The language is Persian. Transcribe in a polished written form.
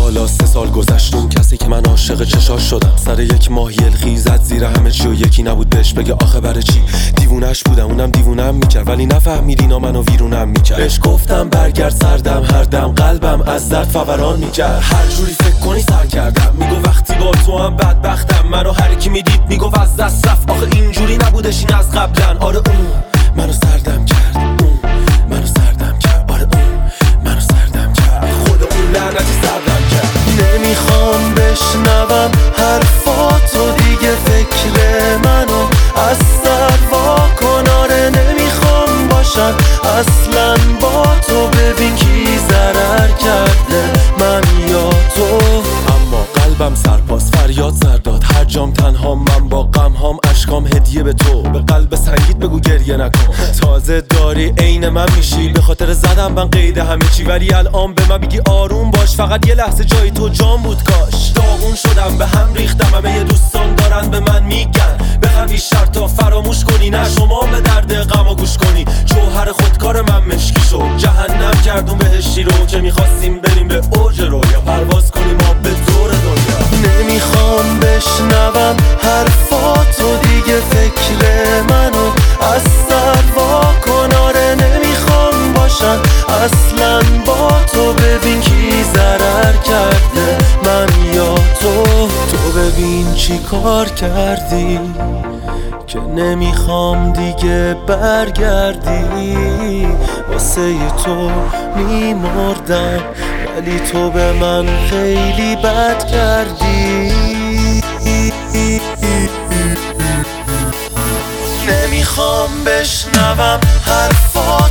حالا 3 سال گذشت، اون کسی که من عاشق چشاش شدم سر یک ماه یلخی زد زیر همه چی و یکی نبود بهش بگه آخه برای چی. دیوونش بودم، اونم دیوونم میکرد، ولی نفهمید اینا منو ویرونم میکرد. بهش گفتم برگرد سردم، هر دم قلبم از درد فوران میکرد. هر جوری فکر کنی سر کردم، میگو وقتی با تو هم بدبختم. منو هر کی میدید میگو از دست رفت، آخه اینجوری نبودش این از قبلن. آره اون منو سردم کرد، اون منو سردم کرد، آره اون منو سردم کرد، خود اون لعنتی سردم کرد. نمیخوام بشنوم حرفاتو دیگه، فکر منو از سر واکن. آره نمیخوام باشم اصلا با تو، ببین کی ضرر کرده من یا تو. اما قلبم سرپاس فریاد سر داد، هر جام تنها من با غم هام، اشکام هدیه به تو. به قلب سنگیت بگو گریه نکن، تازه داری عین من میشی. به خاطر زدم من قید همه چی، ولی الان به من بگی آروم باش. فقط یه لحظه جای تو جام بود کاش. داغون شدم به هم ریختم، همه یه دوستان دارن به من میگن بخوی شرطا فراموش کنی، نه شما به درد غمو گوش کنی. جوهر خودکار من مشکی شد، جهنم کردون بهشتی رو که میخواستیم بریم به اوج رویا، پرواز کنیم ما به دور دنیا. نمیخوام بشنوم حرفاتو دیگه، فکر منو از سر واکن. آره نمیخوام باشم اصلا با تو، ببین کی ضرر کرده من یا تو. تو ببین چی کار کردی که نمیخوام دیگه برگردی. واسه تو میمردم ولی تو به من خیلی بد کردی. نمیخوام بشنوم حرفا